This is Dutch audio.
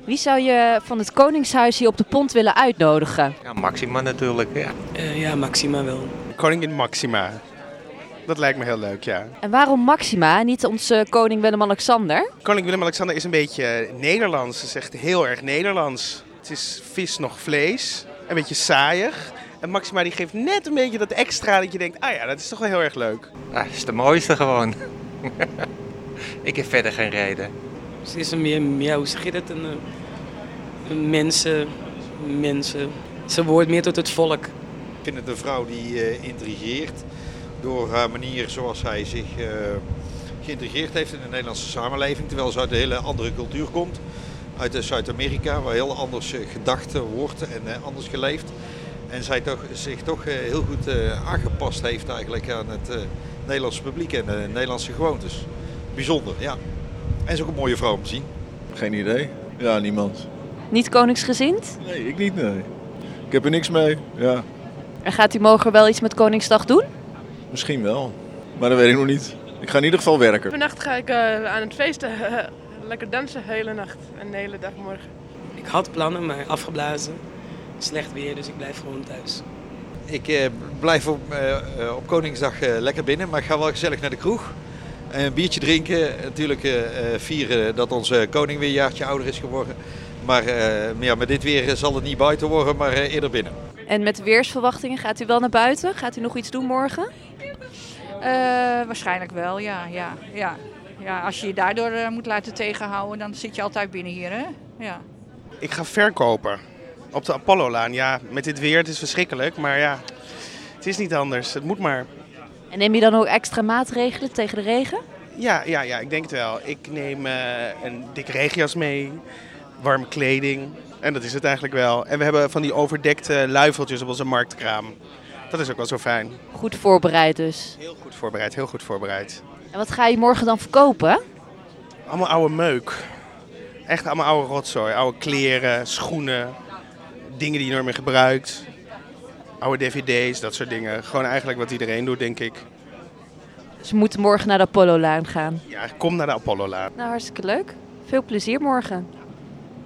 Wie zou je van het Koningshuis hier op de Pont willen uitnodigen? Ja, Máxima natuurlijk, ja. Ja, Máxima wel. Koningin Máxima. Dat lijkt me heel leuk, ja. En waarom Máxima, niet onze koning Willem-Alexander? Koning Willem-Alexander is een beetje Nederlands. Het is echt heel erg Nederlands. Het is vis nog vlees. Een beetje saaiig. En Máxima die geeft net een beetje dat extra dat je denkt, ah ja, dat is toch wel heel erg leuk. Dat is de mooiste gewoon. Ik heb verder geen reden. Ze is een meer, ja, hoe zeg je dat, een mensen. Ze behoort meer tot het volk. Ik vind het een vrouw die intrigeert door haar manier zoals zij zich geïntegreerd heeft in de Nederlandse samenleving. Terwijl ze uit een hele andere cultuur komt. Uit Zuid-Amerika, waar heel anders gedacht wordt en anders geleefd. En zij zich toch heel goed aangepast heeft eigenlijk aan het Nederlandse publiek en de Nederlandse gewoontes. Bijzonder, ja. En is ook een mooie vrouw om te zien. Geen idee. Ja, niemand. Niet koningsgezind? Nee, ik niet, nee. Ik heb er niks mee, ja. En gaat u morgen wel iets met Koningsdag doen? Misschien wel. Maar dat weet ik nog niet. Ik ga in ieder geval werken. Vannacht ga ik aan het feesten. Lekker dansen de hele nacht en de hele dag morgen. Ik had plannen, maar afgeblazen. Slecht weer, dus ik blijf gewoon thuis. Ik blijf op Koningsdag lekker binnen, maar ik ga wel gezellig naar de kroeg. Een biertje drinken, natuurlijk vieren dat onze koning weer een jaartje ouder is geworden. Maar ja, met dit weer zal het niet buiten worden, maar eerder binnen. En met weersverwachtingen, gaat u wel naar buiten? Gaat u nog iets doen morgen? Waarschijnlijk wel, ja. Ja, als je je daardoor moet laten tegenhouden, dan zit je altijd binnen hier, hè? Ja. Ik ga verkopen op de Apollolaan. Ja, met dit weer, het is verschrikkelijk, maar ja, het is niet anders. Het moet maar. En neem je dan ook extra maatregelen tegen de regen? Ja, ik denk het wel. Ik neem een dikke regenjas mee, warme kleding en dat is het eigenlijk wel. En we hebben van die overdekte luifeltjes op onze marktkraam. Dat is ook wel zo fijn. Goed voorbereid dus. Heel goed voorbereid, heel goed voorbereid. En wat ga je morgen dan verkopen? Allemaal oude meuk. Echt allemaal oude rotzooi. Oude kleren, schoenen, dingen die je nooit meer gebruikt. Oude dvd's, dat soort dingen. Gewoon eigenlijk wat iedereen doet, denk ik. Dus we moeten morgen naar de Apollo-laan gaan. Ja, kom naar de Apollo-laan. Nou, hartstikke leuk. Veel plezier morgen.